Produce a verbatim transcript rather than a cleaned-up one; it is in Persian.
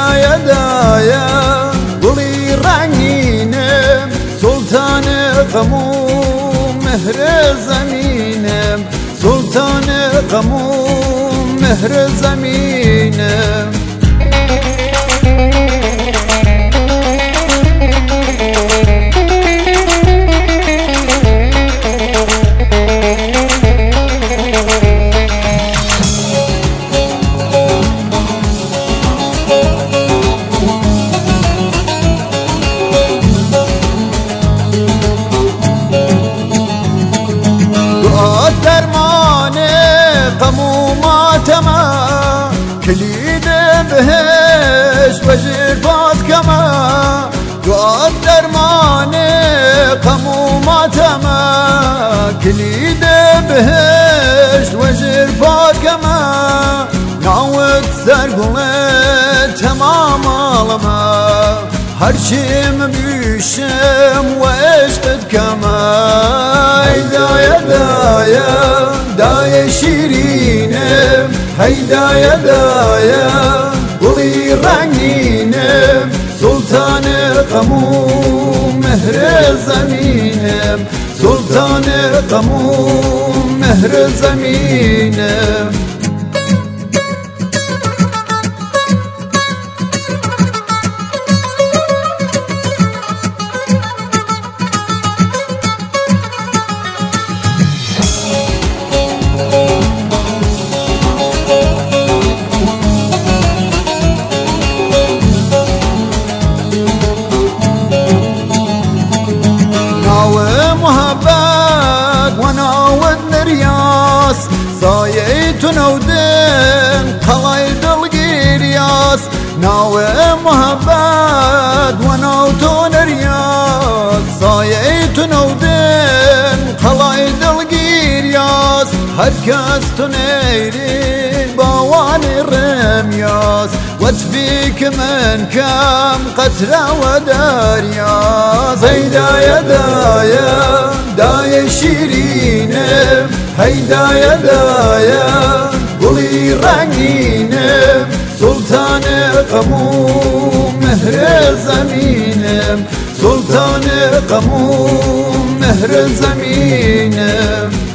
هیدایە دایە گوڵی ڕنگینم سوڵتانە غەم و مهرە زەمینم سوڵتانە غەم و مهرە زەمینم كليد بهش وجر باد كما دعاء درماني قمو ماتما كليد بهش وجر باد كما نعود سرقلت تمام عالما هرشم بيشم واشقد كما هيدايا دايا دايا شيرينم هيدايا دايا قولي رنگينم سلطان قمو مهر زمينم سلطان قمو مهر زمينم صايت نودن قلايد القرياس ناوي مهبات ونوتون رياس صايت نودن قلايد القرياس هركاس تنيري بوان الرمياس وتفيك من كم قتلى ودارياس هيدايا دايا دايا شيرينم هيدايا دايا قولي رنگينم سلطان قمو مهر زمينم سلطان قمو مهر زمينم